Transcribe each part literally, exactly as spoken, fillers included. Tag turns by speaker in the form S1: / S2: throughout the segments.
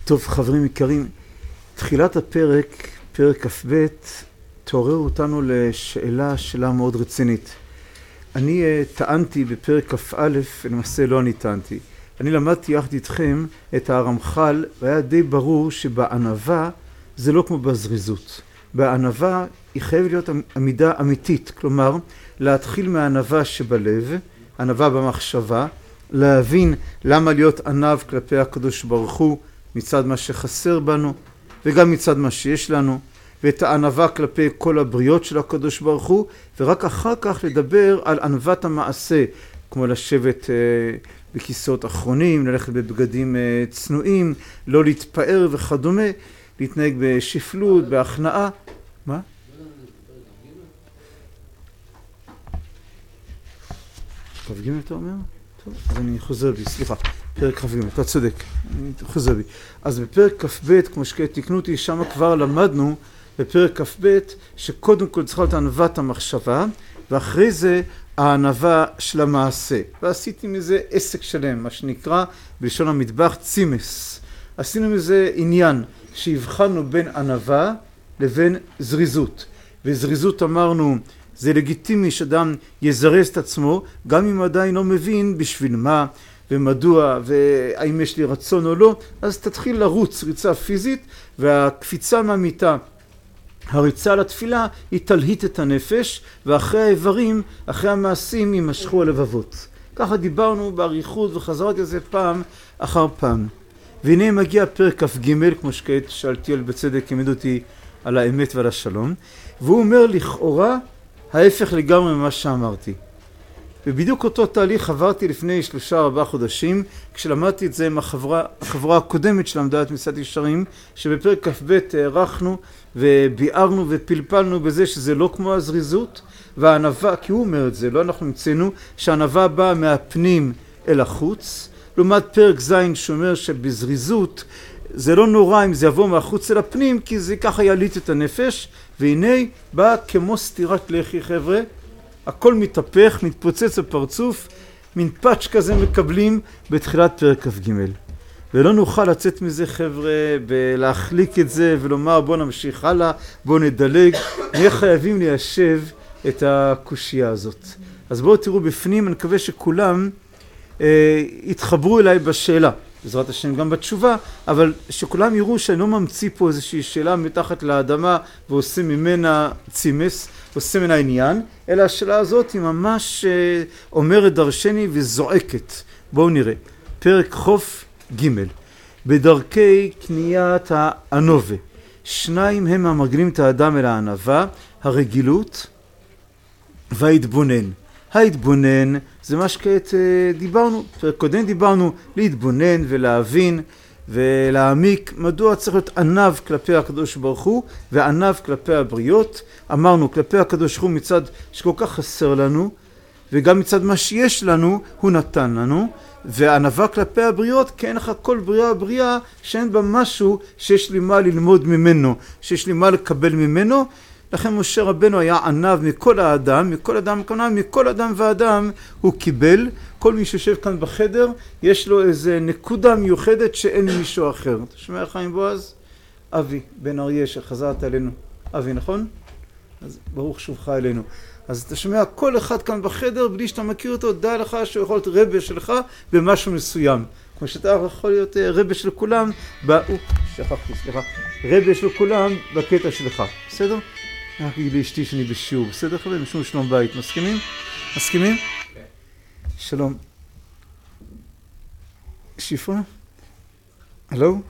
S1: טוב, חברים יקרים, תחילת הפרק, פרק כ"ב, תעורר אותנו לשאלה, שאלה מאוד רצינית. אני uh, טענתי בפרק כ"א, למעשה לא אני טענתי. אני למדתי יחד איתכם את הרמח"ל, והיה די ברור שבענווה זה לא כמו בזריזות. בענווה היא חייבת להיות עמידה אמיתית, כלומר, להתחיל מהענווה שבלב, ענווה במחשבה, להבין למה להיות ענב כלפי הקדוש ברוך הוא מצד מה שחסר בנו, וגם מצד מה שיש לנו, ואת הענווה כלפי כל הבריות של הקדוש ברוך הוא, ורק אחר כך לדבר על ענוות המעשה, כמו לשבת אה, בכיסאות אחרונים, ללכת בבגדים אה, צנועים, לא להתפאר וכדומה, להתנהג בשפלות, בהכנעה. מה? כ"ג אתה אומר? טוב, אז אני חוזר בי, סליחה, פרק כ"ג, אתה צודק, אני חוזר בי. אז בפרק כ"ב, כמו שתקנו אותי, שם כבר למדנו בפרק כ"ב, שקודם כל צריכה להיות ענוות המחשבה, ואחרי זה הענווה של המעשה. ועשיתי מזה עסק שלם, מה שנקרא בלשון המטבח צימס. עשינו מזה עניין שהבחנו בין ענווה לבין זריזות. וזריזות אמרנו, זה לגיטימי שאדם יזרז את עצמו, גם אם עדיין לא מבין בשביל מה ומדוע והאם יש לי רצון או לא, אז תתחיל לרוץ ריצה פיזית, והקפיצה מהמיטה, הריצה לתפילה, היא תלהיט את הנפש, ואחרי האיברים, אחרי המעשים, יימשכו הלבבות. ככה דיברנו באריכות וחזרתי על זה פעם אחר פעם. והנה מגיע פרק כ"ג, כמו שכעת שאלתי על בצדק, ימד אותי על האמת ועל השלום, והוא אומר לכאורה ההפך לגמרי ממה שאמרתי. ובדיוק אותו תהליך עברתי לפני שלושה ארבעה חודשים, כשלמדתי את זה עם החברה, החברה הקודמת שלמדה את מסילת ישרים, שבפרק כ"ב הערכנו וביארנו ופלפלנו בזה שזה לא כמו הזריזות, והענווה, כי הוא אומר את זה, לא אנחנו מצאנו, שהענווה באה מהפנים אל החוץ, לעומת פרק ז' שאומר שבזריזות זה לא נורא אם זה יבוא מהחוץ אל הפנים, כי זה ככה יליט את הנפש, והנה בא כמו סתירת לחי חבר'ה, הכל מתהפך, מתפוצץ בפרצוף, מין פאץ' כזה מקבלים בתחילת פרק כ"ג. ולא נוכל לצאת מזה חבר'ה, ולהחליק את זה ולומר בוא נמשיך הלאה, בוא נדלג, נהיה חייבים ליישב את הקושייה הזאת. אז בואו תראו בפנים, אני מקווה שכולם אה, יתחברו אליי בשאלה. בעזרת השם גם בתשובה, אבל שכולם יראו שאני לא ממציא פה איזושהי שאלה מתחת לאדמה ועושה ממנה צימס, עושה ממנה עניין, אלא השאלה הזאת היא ממש אומרת דרשני וזועקת. בואו נראה. פרק חוף ג' בדרכי קניית הענווה. שניים הם המרגלים את האדם אל הענווה, הרגילות וההתבונן. ההתבונן זה מה שכעת דיברנו, פרק קודם דיברנו להתבונן ולהבין ולהעמיק מדוע צריך להיות ענב כלפי הקדוש ברוך הוא וענב כלפי הבריות. אמרנו כלפי הקדוש ברוך הוא מצד שכל כך חסר לנו, וגם מצד מה שיש לנו הוא נתן לנו, וענווה כלפי הבריות כי אין לך כל בריאה בריאה שאין בה משהו שיש לי מה ללמוד ממנו, שיש לי מה לקבל ממנו. לכן משה רבנו היה ענב מכל האדם, מכל אדם כמובן, מכל אדם ואדם הוא קיבל. כל מי שיושב כאן בחדר, יש לו איזה נקודה מיוחדת שאין מישהו אחר. אתה שומע חיים בועז? אבי, בן אריה שחזרת אלינו. אבי, נכון? אז ברוך שובך אלינו. אז אתה שומע כל אחד כאן בחדר, בלי שאתה מכיר אותו, דע לך שהוא יכול להיות רבה שלך במשהו מסוים. כמו שאתה יכול להיות רבה של כולם, ב... או, שכחתי, סליחה. רבה של כולם בקטע שלך. בסדר? רק אגיד לאשתי שאני בשיעור, בסדר חברים? משום שלום בית, מסכימים? מסכימים? כן. שלום. שפרה? הלו?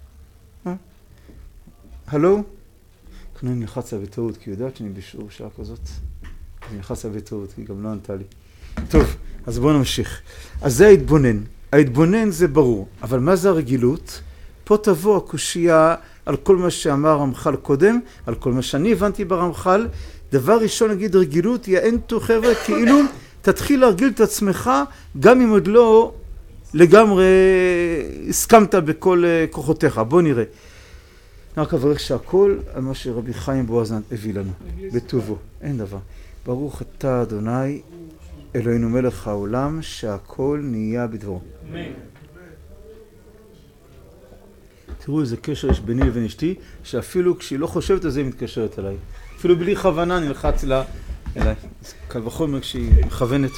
S1: הלו? אני נלחצה בטעות, כי יודעת שאני בשיעור שעה כזאת. אני נלחצה בטעות, כי גם לא ענתה לי. טוב, אז בואו נמשיך. אז זה ההתבונן. ההתבונן זה ברור, אבל מה זה הרגילות? פה תבוא הקושייה על כל מה שאמר רמח"ל קודם, על כל מה שאני הבנתי ברמח"ל. דבר ראשון נגיד רגילות, היא האנטו חבר'ה, כאילו תתחיל להרגיל את עצמך, גם אם עוד לא לגמרי הסכמת בכל כוחותיך. בוא נראה. רק אברך שהכל על מה שרבי חיים בועז הביא לנו, בטובו, אין דבר. ברוך אתה אדוני, אלוהינו מלך העולם, שהכל נהיה בדברו. אמן. תראו איזה קשר יש ביני לבין אשתי, שאפילו כשהיא לא חושבת על זה היא מתקשרת אליי. אפילו בלי כוונה נלחץ לה אליי. קל וחומר כשהיא מכוונת.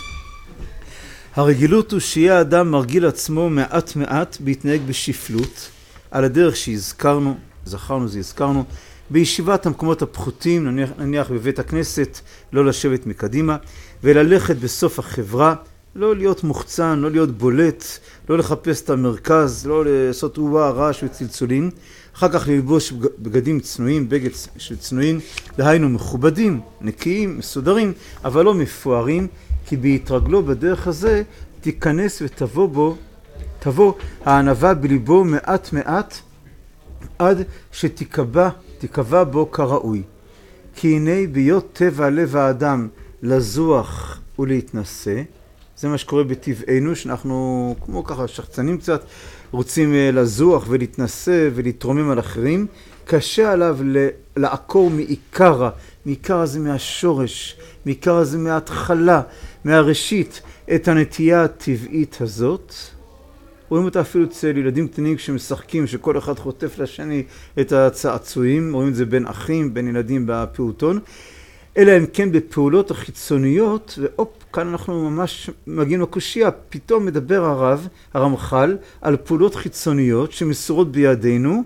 S1: הרגילות הוא שיהיה האדם מרגיל עצמו מעט מעט בהתנהג בשפלות, על הדרך שהזכרנו, זכרנו זה הזכרנו, בישיבת המקומות הפחותים, נניח, נניח בבית הכנסת, לא לשבת מקדימה, וללכת בסוף החברה, לא להיות מוחצן, לא להיות בולט, לא לחפש את המרכז, לא לעשות אובה, רעש וצלצולים, אחר כך ללבוש בגדים צנועים, בגד של צנועים, דהיינו מכובדים, נקיים, מסודרים, אבל לא מפוארים, כי בהתרגלו בדרך הזה תיכנס ותבוא בו, תבוא הענווה בליבו מעט מעט, עד שתיקבע, תיקבע בו כראוי. כי הנה ביות טבע לב האדם לזוח ולהתנשא, זה מה שקורה בטבענו, שאנחנו כמו ככה שחצנים קצת, רוצים לזוח ולהתנשא ולהתרומם על אחרים, קשה עליו לעקור מעיקרה, מעיקרה זה מהשורש, מעיקרה זה מההתחלה, מהראשית, את הנטייה הטבעית הזאת. רואים אותה אפילו אצל ילדים קטנים כשמשחקים, שכל אחד חוטף לשני את הצעצועים, רואים את זה בין אחים, בין ילדים בפעוטון, אלא אם כן בפעולות החיצוניות, ואופ, כאן אנחנו ממש מגיעים לקושיה, פתאום מדבר הרב, הרמח"ל, על פעולות חיצוניות שמסורות בידינו,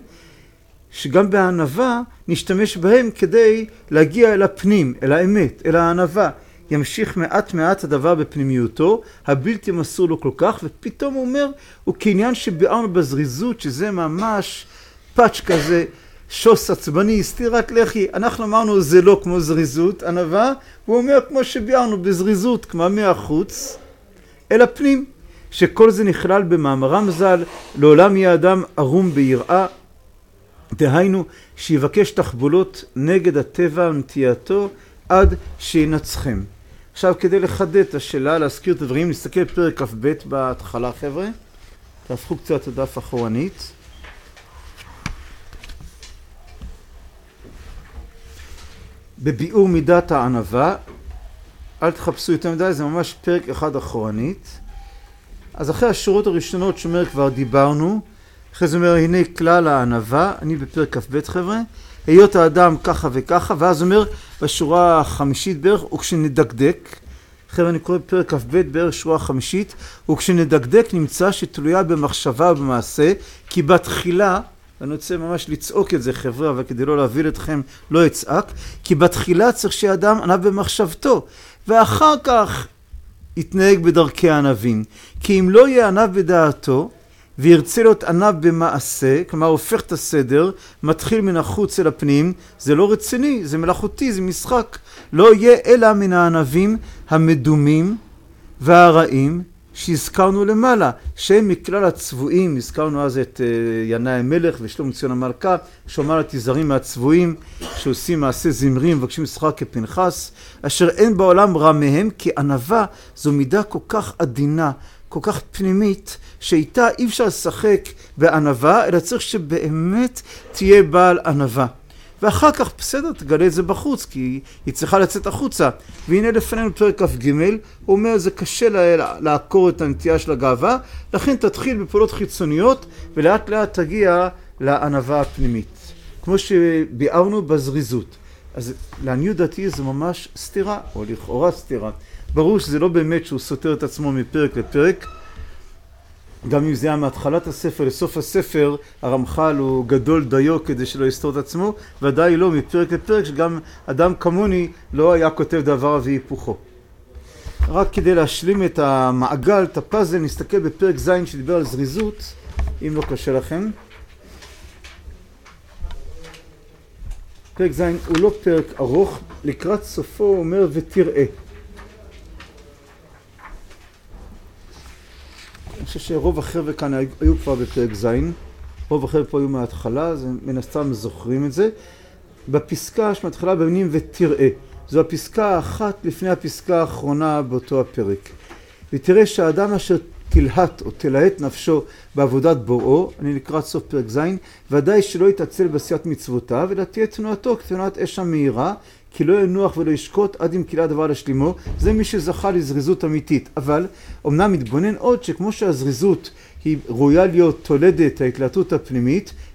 S1: שגם בענווה נשתמש בהם כדי להגיע אל הפנים, אל האמת, אל הענווה. ימשיך מעט מעט הדבר בפנימיותו, הבלתי מסור לו כל כך, ופתאום הוא אומר, הוא כעניין שביארנו בזריזות, שזה ממש פאץ' כזה, שוס עצבני, סתירת לחי. אנחנו אמרנו זה לא כמו זריזות, ענווה, הוא אומר כמו שביארנו בזריזות, כמו מהחוץ, אל הפנים, שכל זה נכלל במאמרם ז"ל, לעולם יהיה אדם ערום ביראה, דהיינו שיבקש תחבולות נגד הטבע ונטייתו עד שינצחם. עכשיו כדי לחדד את השאלה, להזכיר את הדברים, נסתכל בפרק כ"ב בהתחלה חבר'ה, תהפכו קצת את הדף אחורנית. בביאור מידת הענווה, אל תחפשו יותר מדי, זה ממש פרק אחד אחורנית. אז אחרי השורות הראשונות שאומר כבר דיברנו, אחרי זה אומר הנה כלל הענווה, אני בפרק כ"ב חבר'ה, היות האדם ככה וככה, ואז אומר בשורה החמישית בערך, וכשנדקדק, חבר'ה אני קורא בפרק כ"ב בערך שורה החמישית, וכשנדקדק נמצא שתלויה במחשבה ובמעשה, כי בתחילה, ואני רוצה ממש לצעוק את זה חבר'ה, אבל כדי לא להביל אתכם לא אצעק, כי בתחילה צריך שהאדם ענב במחשבתו, ואחר כך יתנהג בדרכי הענבים. כי אם לא יהיה ענב בדעתו, וירצה להיות ענב במעשה, כלומר הופך את הסדר, מתחיל מן החוץ אל הפנים, זה לא רציני, זה מלאכותי, זה משחק. לא יהיה אלא מן הענבים המדומים והרעים, שהזכרנו למעלה, שהם מכלל הצבועים, הזכרנו אז את ינאי המלך ושלום ציון המלכה, שאומר לתיזהרים מהצבועים, שעושים מעשה זמרים, מבקשים משחק כפנחס, אשר אין בעולם רע מהם, כי ענווה זו מידה כל כך עדינה, כל כך פנימית, שאיתה אי אפשר לשחק בענווה, אלא צריך שבאמת תהיה בעל ענווה. ואחר כך בסדר, תגלה את זה בחוץ, כי היא צריכה לצאת החוצה. והנה לפנינו פרק כ"ג, הוא אומר, זה קשה לה, לעקור את הנטייה של הגאווה, לכן תתחיל בפעולות חיצוניות, ולאט לאט תגיע לענווה הפנימית. כמו שביארנו בזריזות. אז לעניות דעתי זה ממש סתירה, או לכאורה סתירה. ברור שזה לא באמת שהוא סותר את עצמו מפרק לפרק, גם אם זה היה מהתחלת הספר לסוף הספר, הרמח"ל הוא גדול דיו כדי שלא יסתור את עצמו, ודאי לא מפרק לפרק, שגם אדם כמוני לא היה כותב דבר והיפוכו. רק כדי להשלים את המעגל, את הפאזל, נסתכל בפרק ז' שדיבר על זריזות, אם לא קשה לכם. פרק ז' הוא לא פרק ארוך, לקראת סופו הוא אומר ותראה. אני חושב שרוב החבר'ה כאן היו כבר בפרק ז', רוב החבר'ה פה היו מההתחלה, אז מן הסתם זוכרים את זה. בפסקה שמתחילה במילים ותראה, זו הפסקה האחת לפני הפסקה האחרונה באותו הפרק. ותראה שהאדם אשר תלהט או תלהט נפשו בעבודת בוראו, אני לקראת סוף פרק ז', ודאי שלא יתעצל בעשיית מצוותיו, אלא תהיה תנועתו כתנועת אש המהירה, כי לא ינוח ולא ישקוט עד אם קילה דבר לשלימו, זה מי שזכה לזריזות אמיתית. אבל אמנם מתבונן עוד שכמו שהזריזות היא ראויה להיות תולדת ההתלהטות הפנימית,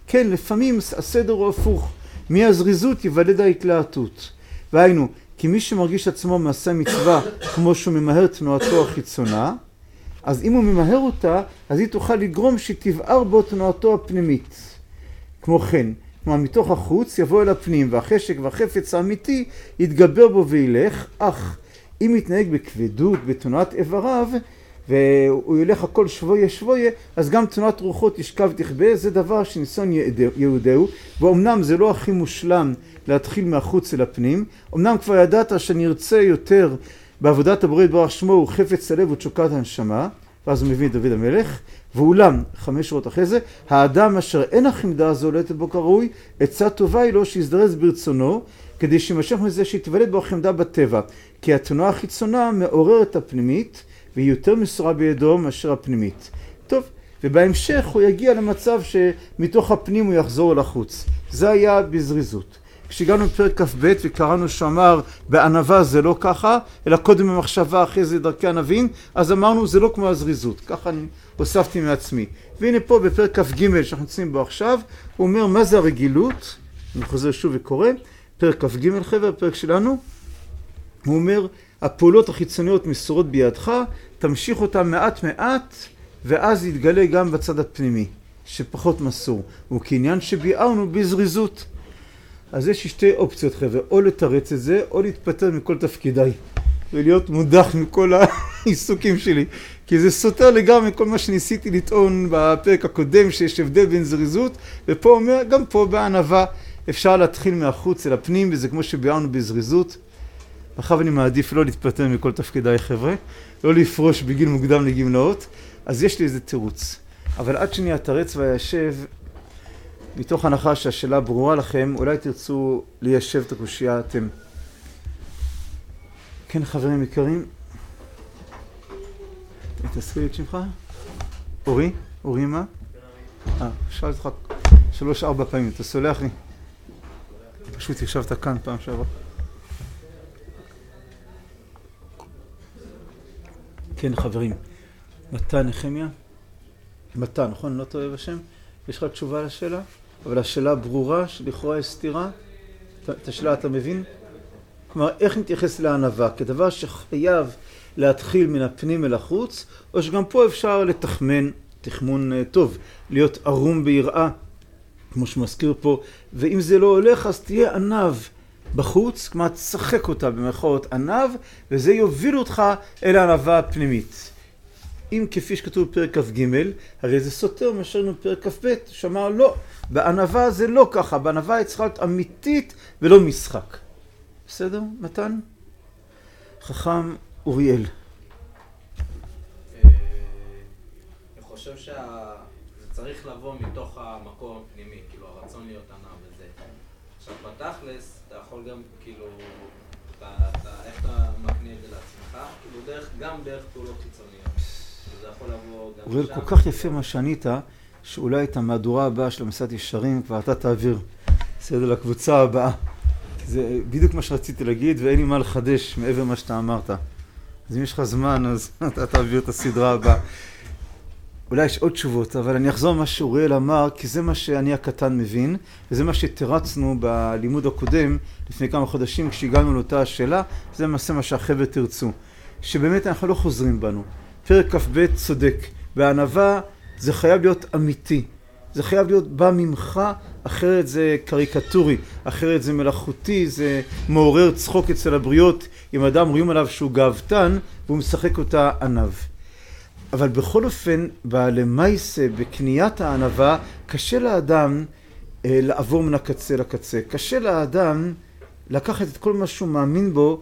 S1: כן, לפעמים הסדר הוא הפוך. מהזריזות יוולד ההתלהטות. והיינו, כי מי שמרגיש עצמו מעשה מצווה כמו שהוא ממהר תנועתו החיצונה, אז אם הוא ממהר אותה, אז היא תוכל לגרום שתבער בו תנועתו הפנימית. כמו כן, כלומר מתוך החוץ יבוא אל הפנים, והחשק והחפץ האמיתי יתגבר בו וילך, אך אם יתנהג בכבדות, בתנועת איבריו, והוא ילך הכל שבויה שבויה, אז גם תנועת רוחות ישכב תכבה, זה דבר שניסון יהודהו, ואומנם זה לא הכי מושלם להתחיל מהחוץ אל הפנים, אמנם כבר ידעת שנרצה יותר בעבודת הבורא יתברך שמו הוא חפץ הלב ותשוקת הנשמה, ואז הוא מביא את דוד המלך, ואולם, חמש שורות אחרי זה, האדם אשר אין החמדה הזו עולת בו כראוי, עצה טובה היא לו שיזדרז ברצונו, כדי שימשך מזה שיתוולד בו החמדה בטבע, כי התנועה החיצונה מעוררת הפנימית, והיא יותר מסורה בידו מאשר הפנימית. טוב, ובהמשך הוא יגיע למצב שמתוך הפנים הוא יחזור אל החוץ. זה היה בזריזות. כשהגענו בפרק כ"ב וקראנו שאמר בענווה זה לא ככה, אלא קודם במחשבה אחרי זה דרכי ענבים, אז אמרנו זה לא כמו הזריזות. ככה אני הוספתי מעצמי. והנה פה בפרק כ"ג שאנחנו נמצאים בו עכשיו, הוא אומר מה זה הרגילות? אני חוזר שוב וקורא. פרק כ"ג חבר, פרק שלנו. הוא אומר הפעולות החיצוניות מסורות בידך, תמשיך אותן מעט מעט, ואז יתגלה גם בצד הפנימי, שפחות מסור. וכעניין שביארנו בזריזות. אז יש שתי אופציות חבר'ה, או לתרץ את זה, או להתפטר מכל תפקידיי, ולהיות מודח מכל העיסוקים שלי. כי זה סותר לגמרי כל מה שניסיתי לטעון בפרק הקודם, שיש הבדל בין זריזות, ופה אומר, גם פה בענווה, אפשר להתחיל מהחוץ אל הפנים, וזה כמו שביארנו בזריזות. עכשיו אני מעדיף לא להתפטר מכל תפקידיי חבר'ה, לא לפרוש בגיל מוקדם לגמלאות, אז יש לי איזה תירוץ. אבל עד שאני אתרץ וישב, מתוך הנחה שהשאלה ברורה לכם, אולי תרצו ליישב את הקושייה אתם. כן חברים יקרים, תזכיר לי את שמך? אורי? אורי מה? אה, שאלתי אותך שלוש ארבע פעמים, אתה סולח לי? פשוט ישבת כאן פעם שעברה. כן חברים, מתן נחמיה? מתן, נכון? אני לא טועה בשם? יש לך תשובה לשאלה? אבל השאלה ברורה שלכאורה יש סתירה? את השאלה אתה מבין? כלומר, איך נתייחס לענווה? כדבר שחייב להתחיל מן הפנים אל החוץ, או שגם פה אפשר לתחמן, תחמון טוב, להיות ערום ביראה, כמו שמזכיר פה, ואם זה לא הולך אז תהיה ענב בחוץ, כלומר תשחק אותה במרכאות ענב, וזה יוביל אותך אל הענווה הפנימית. אם כפי שכתוב בפרק כ"ג, הרי זה סותר מה שראינו בפרק כ"ב, שאמר לא, בענווה זה לא ככה, בענווה היא צריכה להיות אמיתית ולא משחק. בסדר, מתן? חכם אוריאל.
S2: אני חושב שזה צריך לבוא מתוך המקום הפנימי, כאילו הרצון להיות ענב וזה. עכשיו בתכלס, אתה יכול גם כאילו, איך אתה מקנה את זה לעצמך, כאילו דרך, גם דרך פעולות חיצוניות. זה יכול לבוא גם
S1: אוריאל, כל כך יפה מה שענית, שאולי את המהדורה הבאה של המסעת ישרים כבר אתה תעביר. בסדר, לקבוצה הבאה. זה בדיוק מה שרציתי להגיד, ואין לי מה לחדש מעבר מה שאתה אמרת. אז אם יש לך זמן, אז אתה תעביר את הסדרה הבאה. אולי יש עוד תשובות, אבל אני אחזור מה שאוריאל אמר, כי זה מה שאני הקטן מבין, וזה מה שתרצנו בלימוד הקודם, לפני כמה חודשים, כשהגענו לאותה השאלה, זה למעשה מה שהחבר'ה תרצו. שבאמת אנחנו לא חוזרים בנו. פרק כ"ב צודק, בענווה זה חייב להיות אמיתי. זה חייב להיות בא ממך, אחרת זה קריקטורי, אחרת זה מלאכותי, זה מעורר צחוק אצל הבריות, אם אדם רואים עליו שהוא גאוותן, והוא משחק אותה ענב. אבל בכל אופן, בלמייסה, בקניית הענווה, קשה לאדם אה, לעבור מן הקצה לקצה. קשה לאדם לקחת את כל מה שהוא מאמין בו,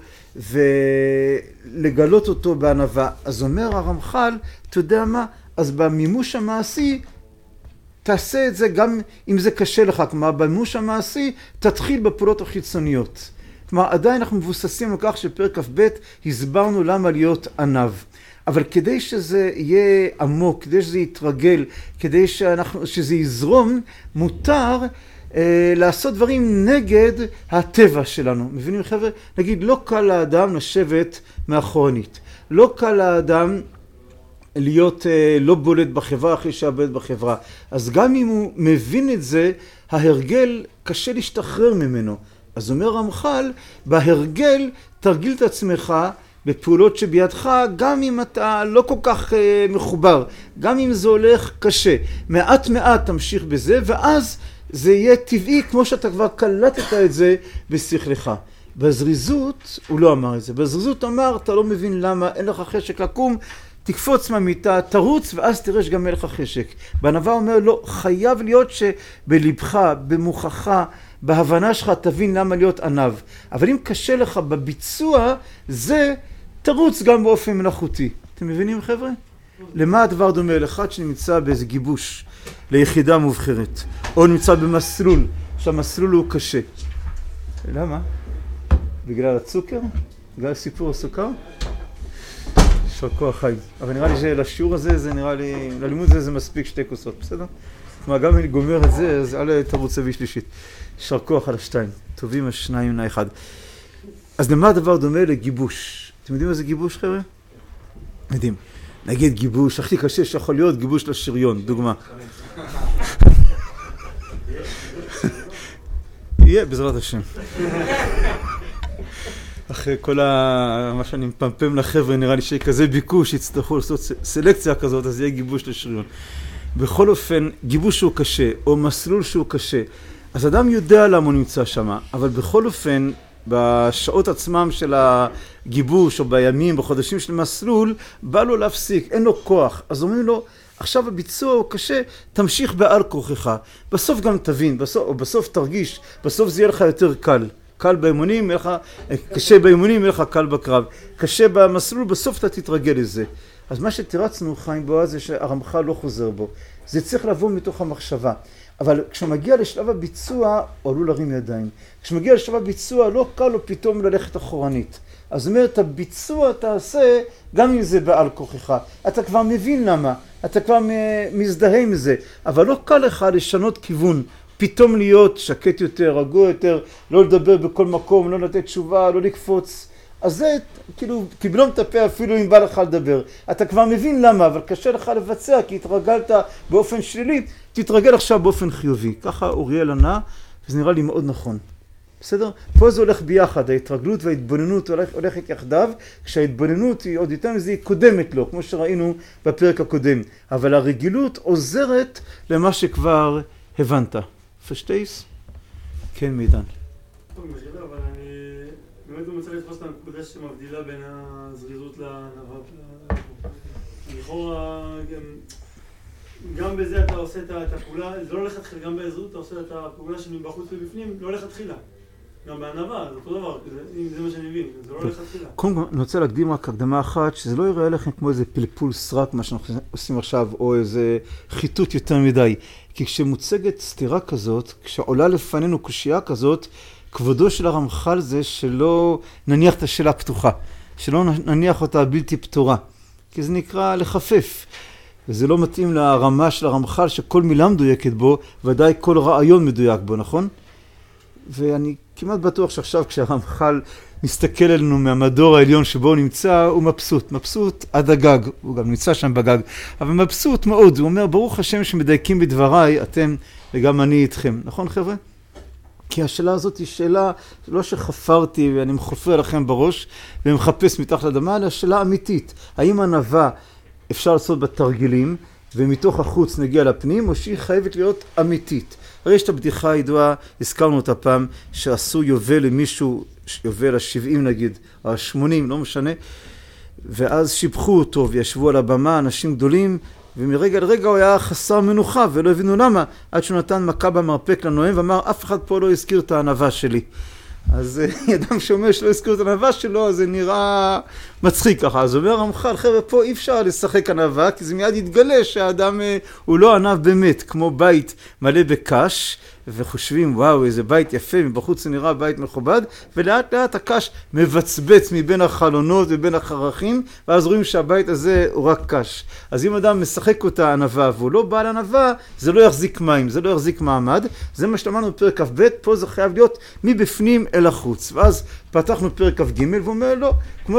S1: ולגלות אותו בענווה. אז אומר הרמח"ל, אתה יודע מה? אז במימוש המעשי, תעשה את זה גם אם זה קשה לך, כלומר במימוש המעשי תתחיל בפעולות החיצוניות. כלומר עדיין אנחנו מבוססים על כך שפרק כ"ב הסברנו למה להיות ענב. אבל כדי שזה יהיה עמוק, כדי שזה יתרגל, כדי שאנחנו, שזה יזרום, מותר אה, לעשות דברים נגד הטבע שלנו. מבינים חבר'ה? נגיד לא קל לאדם לשבת מאחורנית. לא קל לאדם להיות לא בולט בחברה אחרי שעבד בחברה. אז גם אם הוא מבין את זה, ההרגל קשה להשתחרר ממנו. אז אומר רמח"ל, בהרגל תרגיל את עצמך בפעולות שבידך, גם אם אתה לא כל כך מחובר, גם אם זה הולך קשה. מעט מעט תמשיך בזה, ואז זה יהיה טבעי כמו שאתה כבר קלטת את זה בשכלך. בזריזות, הוא לא אמר את זה, בזריזות אמר, אתה לא מבין למה, אין לך חשק לקום, תקפוץ מהמיטה, תרוץ, ואז תראה שגם אין לך חשק. בענווה אומר, לא, חייב להיות שבלבך, במוחך, בהבנה שלך, תבין למה להיות ענב. אבל אם קשה לך בביצוע, זה תרוץ גם באופן מלאכותי. אתם מבינים, חבר'ה? למה הדבר דומה? לאחד שנמצא באיזה גיבוש, ליחידה מובחרת, או נמצא במסלול, שהמסלול הוא קשה. למה? בגלל הצוקר? בגלל סיפור הסוכר? יישר כוח חיים. אבל נראה לי שלשיעור הזה, זה נראה לי, ללימוד הזה זה מספיק שתי כוסות, בסדר? כלומר, גם אם אני גומר את זה, אז אלה תרוץ אבי שלישית. יישר כוח על השתיים. טובים השניים מן האחד. אז למה הדבר דומה לגיבוש? אתם יודעים מה זה גיבוש, חבר'ה? יודעים. נגיד גיבוש, הכי קשה שיכול להיות גיבוש לשריון, דוגמה. יהיה, בעזרת השם. אחרי כל ה... מה שאני מפמפם לחבר'ה, נראה לי שכזה ביקוש, יצטרכו לעשות סלקציה כזאת, אז יהיה גיבוש לשריון. בכל אופן, גיבוש שהוא קשה, או מסלול שהוא קשה, אז אדם יודע למה הוא נמצא שם, אבל בכל אופן, בשעות עצמם של הגיבוש, או בימים, בחודשים של מסלול, בא לו להפסיק, אין לו כוח. אז אומרים לו, עכשיו הביצוע הוא קשה, תמשיך בעל כוחך. בסוף גם תבין, בסוף, או בסוף תרגיש, בסוף זה יהיה לך יותר קל. קל באימונים, יהיה לך, קשה באימונים, יהיה לך קל בקרב. קשה במסלול, בסוף אתה תתרגל לזה. אז מה שתרצנו, חיים בועז, זה שהרמח"ל לא חוזר בו. זה צריך לבוא מתוך המחשבה. אבל כשמגיע לשלב הביצוע, הוא עלול להרים ידיים. כשמגיע לשלב הביצוע, לא קל לו פתאום ללכת אחורנית. אז אומר, את הביצוע תעשה, גם אם זה בעל כוחך. אתה כבר מבין למה, אתה כבר מזדהה עם זה. אבל לא קל לך לשנות כיוון. פתאום להיות שקט יותר, רגוע יותר, לא לדבר בכל מקום, לא לתת תשובה, לא לקפוץ. אז זה כאילו, קיבלום את הפה אפילו אם בא לך לדבר. אתה כבר מבין למה, אבל קשה לך לבצע, כי התרגלת באופן שלילי, תתרגל עכשיו באופן חיובי. ככה אוריאל ענה, וזה נראה לי מאוד נכון. בסדר? פה זה הולך ביחד, ההתרגלות וההתבוננות הולך, הולכת יחדיו, כשההתבוננות היא עוד יותר מזה, היא קודמת לו, כמו שראינו בפרק הקודם. אבל הרגילות עוזרת למה שכבר הבנת. פשטייס? כן, מידן.
S3: טוב, מחילה, אבל אני באמת רוצה לתפוס את הנקודה שמבדילה בין הזריזות לענווה. לכאורה, גם בזה אתה עושה את הפעולה, זה לא הולך להתחיל, גם בזריזות אתה עושה את הפעולה שמבחוץ ובפנים, לא הולך להתחילה. גם בענווה, זה אותו דבר, אם זה מה שאני מבין, זה לא הולך להתחילה.
S1: קודם כל, אני רוצה להקדים רק הקדמה אחת, שזה לא יראה לכם כמו איזה פלפול סרק, מה שאנחנו עושים עכשיו, או איזה חיתות יותר מדי. כי כשמוצגת סתירה כזאת, כשעולה לפנינו קושייה כזאת, כבודו של הרמח"ל זה שלא נניח את השאלה פתוחה, שלא נניח אותה בלתי פתורה, כי זה נקרא לחפף. וזה לא מתאים לרמה של הרמח"ל שכל מילה מדויקת בו, ודאי כל רעיון מדויק בו, נכון? ואני כמעט בטוח שעכשיו כשהרמח"ל מסתכל עלינו מהמדור העליון שבו הוא נמצא, הוא מבסוט, מבסוט עד הגג, הוא גם נמצא שם בגג, אבל מבסוט מאוד, הוא אומר, ברוך השם שמדייקים בדבריי, אתם וגם אני איתכם, נכון חבר'ה? כי השאלה הזאת היא שאלה לא שחפרתי ואני מחופר לכם בראש ומחפש מתחת לאדמה, אלא שאלה אמיתית. האם ענווה אפשר לעשות בתרגילים ומתוך החוץ נגיע לפנים, או שהיא חייבת להיות אמיתית? הרי יש את הבדיחה הידועה, הזכרנו אותה פעם, שעשו יובל למישהו, יובל ה-שבעים נגיד, או ה-שמונים, לא משנה, ואז שיבחו אותו וישבו על הבמה אנשים גדולים, ומרגע לרגע הוא היה חסר מנוחה, ולא הבינו למה, עד שהוא נתן מכה במרפק לנואם, ואמר, אף אחד פה לא הזכיר את הענווה שלי. אז אדם שאומר שלא הזכיר את הענווה שלו, אז זה נראה מצחיק ככה. אז אומר הרמח"ל, חבר'ה, פה אי אפשר לשחק ענווה, כי זה מיד יתגלה שהאדם הוא לא ענב באמת, כמו בית מלא בקש, וחושבים, וואו, איזה בית יפה, מבחוץ זה נראה בית מכובד, ולאט לאט הקש מבצבץ מבין החלונות ובין החרכים, ואז רואים שהבית הזה הוא רק קש. אז אם אדם משחק אותה ענווה, והוא לא בעל ענווה, זה לא יחזיק מים, זה לא יחזיק מעמד. זה מה שלמדנו בפרק כ"ב, פה זה חייב להיות מבפנים אל החוץ. ואז פתחנו פרק כ"ג, ואומר, לא, כמו שאמרתי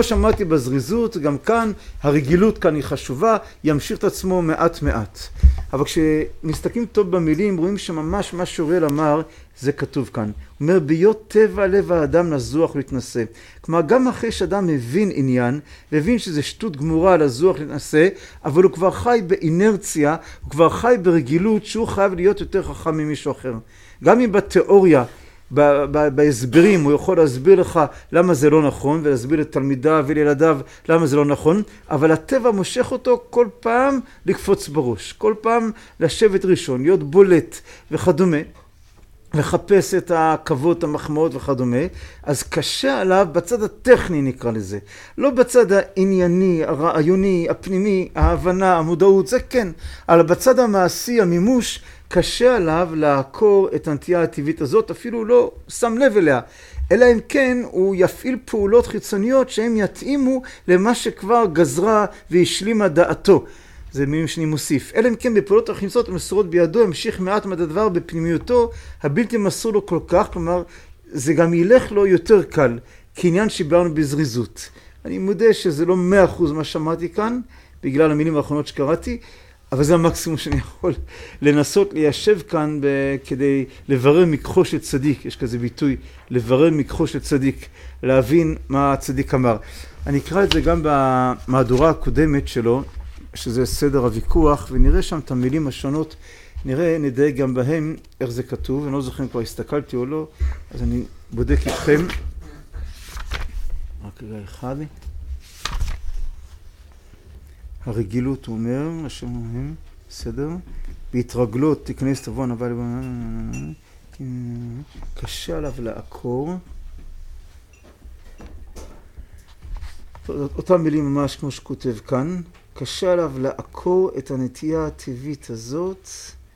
S1: בזריזות, גם כאן הרגילות כאן היא חשובה, ימשיך את עצמו מעט מעט. אבל כשמסתכלים טוב במילים, רואים שממש מה שאוריאל אמר, זה כתוב כאן. הוא אומר, ביות טבע לב האדם לזוח ולהתנסה. כלומר, גם אחרי שאדם מבין עניין, והבין שזה שטות גמורה לזוח ולהתנסה, אבל הוא כבר חי באינרציה, הוא כבר חי ברגילות, שהוא חייב להיות יותר חכם ממישהו אחר. גם אם בתיאוריה, בהסברים, הוא יכול להסביר לך למה זה לא נכון, ולהסביר לתלמידיו ולילדיו למה זה לא נכון, אבל הטבע מושך אותו כל פעם לקפוץ בראש, כל פעם לשבת ראשון, להיות בולט וכדומה, לחפש את הכבוד, המחמאות וכדומה, אז קשה עליו בצד הטכני נקרא לזה, לא בצד הענייני, הרעיוני, הפנימי, ההבנה, המודעות, זה כן, אבל בצד המעשי, המימוש, קשה עליו לעקור את הנטייה הטבעית הזאת, אפילו לא שם לב אליה, אלא אם כן הוא יפעיל פעולות חיצוניות שהם יתאימו למה שכבר גזרה והשלימה דעתו. זה מילים שאני מוסיף. אלא אם כן בפעולות החיצוניות המסורות בידו, המשיך מעט מהדבר בפנימיותו, הבלתי מסור לו כל כך, כלומר זה גם ילך לו יותר קל, כעניין שביארנו בזריזות. אני מודה שזה לא מאה אחוז מה שמעתי כאן, בגלל המילים האחרונות שקראתי, אבל זה המקסימום שאני יכול לנסות ליישב כאן ב- כדי לברר מקחו של צדיק, יש כזה ביטוי, לברר מקחו של צדיק, להבין מה הצדיק אמר. אני אקרא את זה גם במהדורה הקודמת שלו, שזה סדר הוויכוח, ונראה שם את המילים השונות, נראה, נדייק גם בהם איך זה כתוב, אני לא זוכר אם כבר הסתכלתי או לא, אז אני בודק איתכם. רק רגע אחד. הרגילות הוא אומר, השם אומרים, בסדר? בהתרגלות תיכנס תבואן, אבל קשה עליו לעקור. אותם מילים ממש כמו שכותב כאן, קשה עליו לעקור את הנטייה הטבעית הזאת,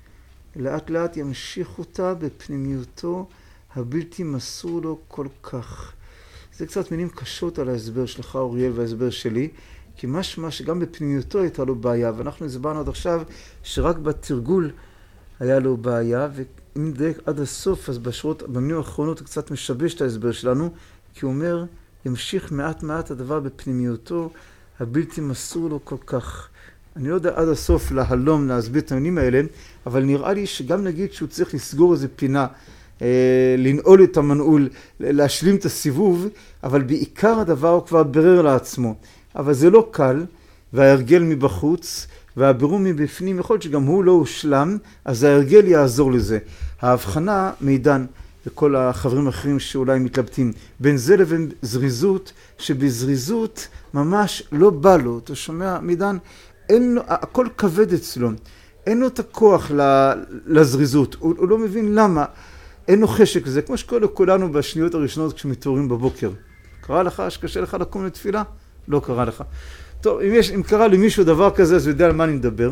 S1: לאט לאט ימשיך אותה בפנימיותו הבלתי מסור לו כל כך. זה קצת מילים קשות על ההסבר שלך אוריאל וההסבר שלי, כי משמע שגם בפנימיותו הייתה לו בעיה, ואנחנו הסברנו עד עכשיו שרק בתרגול היה לו בעיה, ואם נדייק עד הסוף, אז בשורות, במילים האחרונות הוא קצת משבש את ההסבר שלנו, כי הוא אומר, ימשיך מעט מעט הדבר בפנימיותו, הבלתי מסור לו כל כך. אני לא יודע עד הסוף להלום, להסביר את המילים האלה, אבל נראה לי שגם נגיד שהוא צריך לסגור איזה פינה, אה, לנעול את המנעול, להשלים את הסיבוב, אבל בעיקר הדבר הוא כבר ברר לעצמו. אבל זה לא קל, וההרגל מבחוץ, והבירור מבפנים, יכול להיות שגם הוא לא הושלם, אז ההרגל יעזור לזה. ההבחנה מידן, וכל החברים האחרים שאולי מתלבטים, בין זה לבין זריזות, שבזריזות ממש לא בא לו, אתה שומע מידן, אין לו, הכל כבד אצלו, אין לו את הכוח לזריזות, הוא, הוא לא מבין למה, אין לו חשק לזה, כמו שקורה לכולנו בשניות הראשונות כשמתעוררים בבוקר. קרה לך שקשה לך לקום לתפילה? לא קרה לך. טוב, אם, יש, אם קרה למישהו דבר כזה, אז הוא יודע על מה אני מדבר.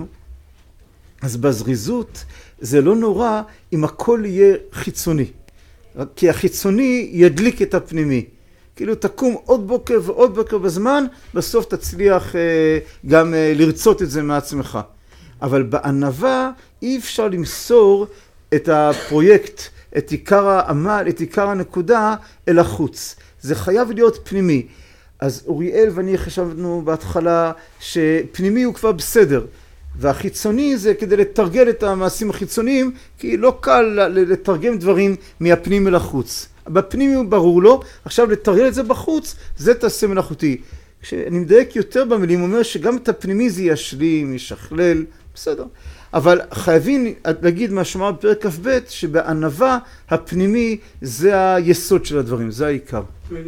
S1: אז בזריזות זה לא נורא אם הכל יהיה חיצוני. כי החיצוני ידליק את הפנימי. כאילו תקום עוד בוקר ועוד בוקר בזמן, בסוף תצליח אה, גם אה, לרצות את זה מעצמך. אבל בענווה אי אפשר למסור את הפרויקט, את עיקר העמל, את עיקר הנקודה אל החוץ. זה חייב להיות פנימי. אז אוריאל ואני חשבנו בהתחלה שפנימי הוא כבר בסדר, והחיצוני זה כדי לתרגל את המעשים החיצוניים, כי לא קל לתרגם דברים מהפנים אל החוץ. בפנים הוא ברור לו, עכשיו לתרגל את זה בחוץ, זה תעשה מלאכותי. כשאני מדייק יותר במילים, הוא אומר שגם את הפנימי זה ישלים, ישכלל, בסדר. אבל חייבים להגיד מה שאמר בפרק כ"ב, שבענווה הפנימי זה היסוד של הדברים, זה העיקר.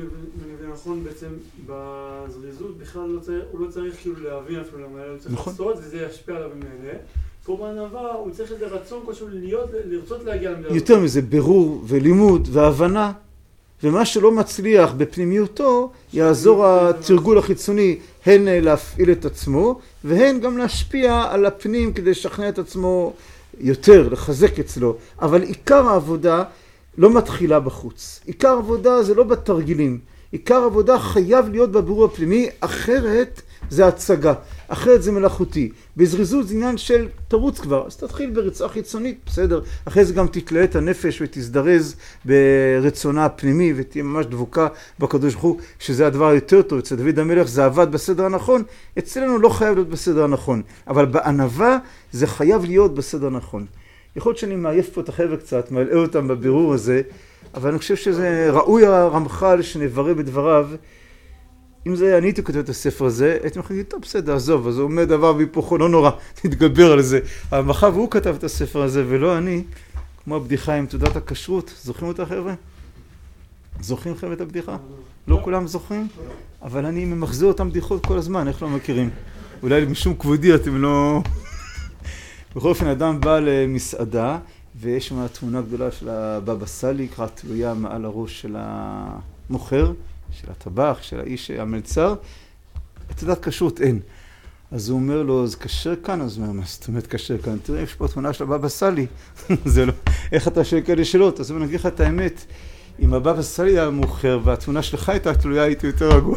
S3: ונכון בעצם בזריזות בכלל הוא לא צריך כאילו להבין אפילו למה הוא צריך לעשות, וזה ישפיע עליו ממילא. פה בענווה הוא צריך איזה רצון כלשהו להיות, לרצות להגיע למדינה.
S1: יותר מזה, בירור ולימוד והבנה, ומה שלא מצליח בפנימיותו יעזור התרגול החיצוני הן להפעיל את עצמו, והן גם להשפיע על הפנים כדי לשכנע את עצמו יותר, לחזק אצלו. אבל עיקר העבודה לא מתחילה בחוץ. עיקר העבודה זה לא בתרגילים. עיקר העבודה חייב להיות בבירור הפנימי, אחרת זה הצגה. אחרת זה מלאכותי. בזריזות זה עניין של תרוץ כבר, אז תתחיל בריצה חיצונית, בסדר. אחרי זה גם תתלאה את הנפש ותזדרז ברצונה הפנימי ותהיה ממש דבוקה בקדוש ברוך הוא, שזה הדבר היותר טוב. אצל דוד המלך זה עבד בסדר הנכון, אצלנו לא חייב להיות בסדר הנכון, אבל בענווה זה חייב להיות בסדר הנכון. יכול להיות שאני מעייף פה את החבר'ה קצת, מעלה אותם בבירור הזה, אבל אני חושב שזה ראוי הרמח"ל שנברא בדבריו. אם זה אני הייתי כותב את הספר הזה, הייתי מחליט, טוב בסדר, עזוב, אז הוא אומר דבר והיפוכו, לא נורא, תתגבר על זה. הרמח"ל והוא כתב את הספר הזה ולא אני, כמו הבדיחה עם תעודת הכשרות. זוכרים אותה חבר'ה? זוכרים לכם את הבדיחה? לא כולם זוכרים? אבל אני ממחזר אותם בדיחות כל הזמן, איך לא מכירים? אולי משום כבודי אתם לא... בכל אופן, אדם בא למסעדה, ויש שם תמונה גדולה של הבבא סאלי, ככה תלויה מעל הראש של המוכר, של הטבח, של האיש המלצר. את יודעת כשרות אין. אז הוא אומר לו, זה כשר כאן? אז הוא אומר, מה זאת אומרת כשר כאן? תראה, יש פה תמונה של הבבא סאלי. זה לא, איך אתה שואל כאלה שאלות? אז הוא נגיד לך את האמת, אם הבבא סאלי היה מוכר, והתמונה שלך הייתה תלויה, הייתי יותר רגוע.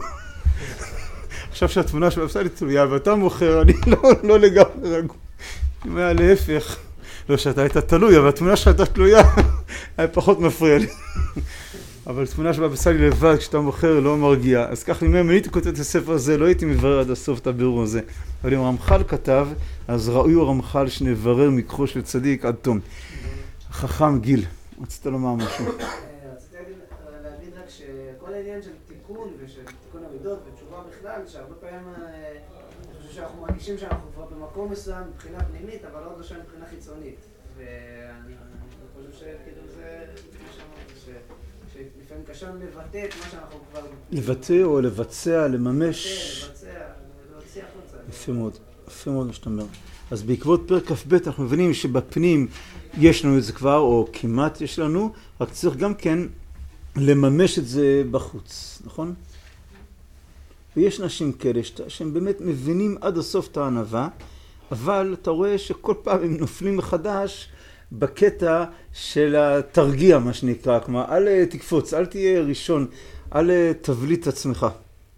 S1: עכשיו שהתמונה של הבבא סאלי תלויה, ואתה מוכר, אני לא, לא לגמרי רגוע. אם היה להפך, לא שאתה היית תלוי, אבל התמונה שהייתה תלויה, היה פחות מפריע לי. אבל תמונה שבבא סאלי לבד, כשאתה מוכר, לא מרגיע. אז כך, אם אני הייתי כותב את הספר הזה, לא הייתי מברר עד הסוף את הבירור הזה. אבל אם הרמח"ל כתב, אז ראוי הוא הרמח"ל שנברר מכוחו של צדיק עד תום. חכם גיל, רצית לומר משהו.
S4: רציתי להגיד רק שכל העניין של תיקון ושל תיקון המידות ותשובה בכלל, שהרבה פעמים אני חושב שאנחנו מרגישים שאנחנו כבר במקום מסוים מבחינה פנימית, אבל עוד לא שם מבחינה חיצונית. ואני חושב שכאילו זה, שלפעמים קשה לבטא את מה שאנחנו כבר...
S1: לבטא או לבצע, לממש.
S4: לבצע, להוציא החוצה.
S1: יפה מאוד, יפה מאוד מה שאתה אומר. אז בעקבות פרק כ"ב אנחנו מבינים שבפנים יש לנו את זה כבר, או כמעט יש לנו, רק צריך גם כן לממש את זה בחוץ, נכון? ויש נשים כאלה שהם באמת מבינים עד הסוף את הענווה, אבל אתה רואה שכל פעם הם נופלים מחדש בקטע של התרגיע, מה שנקרא, כלומר, אל תקפוץ, אל תהיה ראשון, אל תבליט עצמך.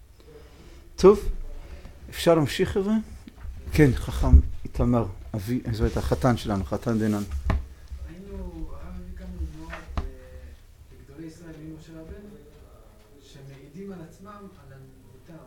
S1: טוב, אפשר להמשיך חבר'ה? כן, חכם איתמר, אבי, זאת אומרת, החתן שלנו, חתן דנן.
S5: היינו, הרב הביא כמה דוגמאות לגדולי ישראל ממשה רבנו, שמעידים על עצמם, על ענוותם.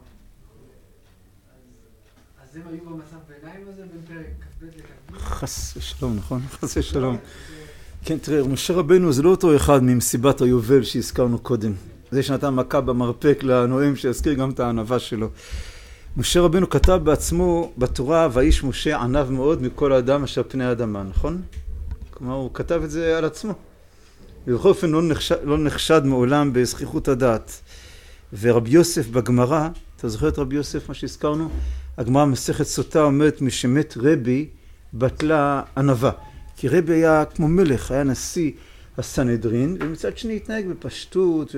S5: אז הם היו במצב ביניים הזה בין פרק כ"ב לכ"ג?
S1: חס ושלום, נכון? חס ושלום. כן, תראה, משה רבנו זה לא אותו אחד ממסיבת היובל שהזכרנו קודם. זה שנתן מכה במרפק לנואם שיזכיר גם את הענווה שלו. משה רבנו כתב בעצמו בתורה, והאיש משה ענב מאוד מכל האדם אשר פני האדמה, נכון? כלומר, הוא כתב את זה על עצמו. ובכל אופן לא נחשד, לא נחשד מעולם בזכיחות הדעת. ורבי יוסף בגמרא, אתה זוכר את רבי יוסף, מה שהזכרנו? הגמרא מסכת סוטה אומרת, משמת רבי בטלה ענווה. כי רבי היה כמו מלך, היה נשיא הסנהדרין, ומצד שני התנהג בפשטות